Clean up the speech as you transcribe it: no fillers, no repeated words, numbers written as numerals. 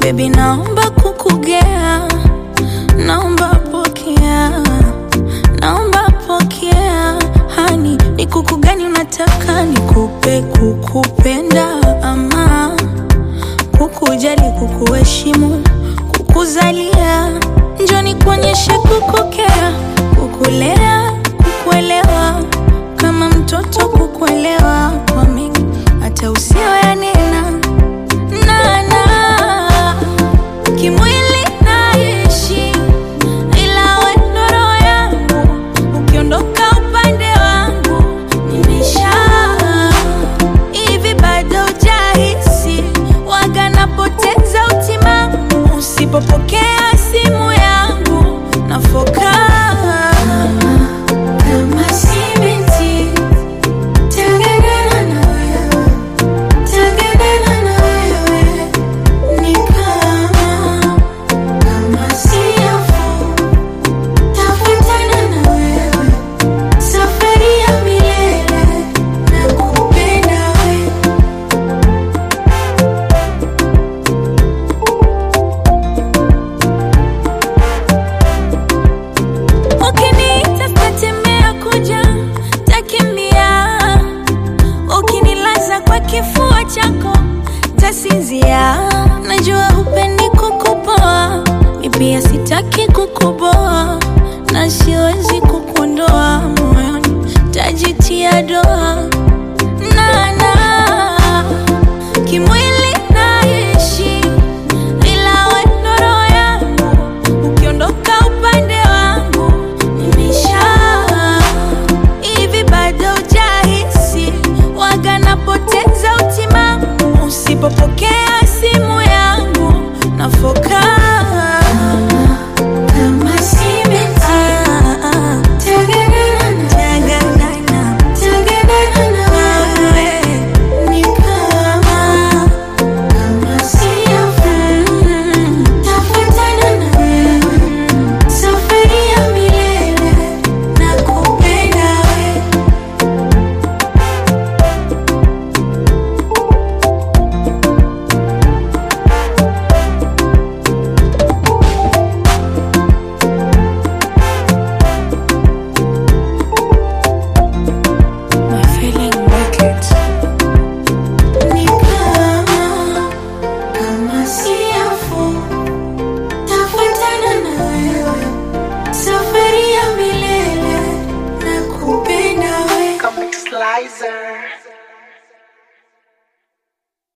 Baby naomba kukugea, naomba pokea, naomba pokea. Hani ni kuku gani unataka nikupe? Kukupenda ama kukujali, kukuheshimu, kukuzalia? Njoo nikuonyeshe kukokea, kukulea, kukuelewa, kama mtoto kukuelewa kwa mengi hata usiyoyanena. Kimwili naishi ila wewe ndo roho yangu, ukiondoka upande wangu nimesha. Hivi bado hujahisi waga napoteza utimamu usipopokea simu yangu nafoka? Kifua chako tasinzia, najua hupendi kukupoa, mi pia sitaki kukuboa, na siwezi kukuondoa moyoni, tajitia doa. Kimwili naishi ila wewe ndo roho yangu, ukiondoka upande wangu nimesha. Hivi bado hujahisi waga napoteza utimamu usipopokea simu yangu nafoka? Slicer.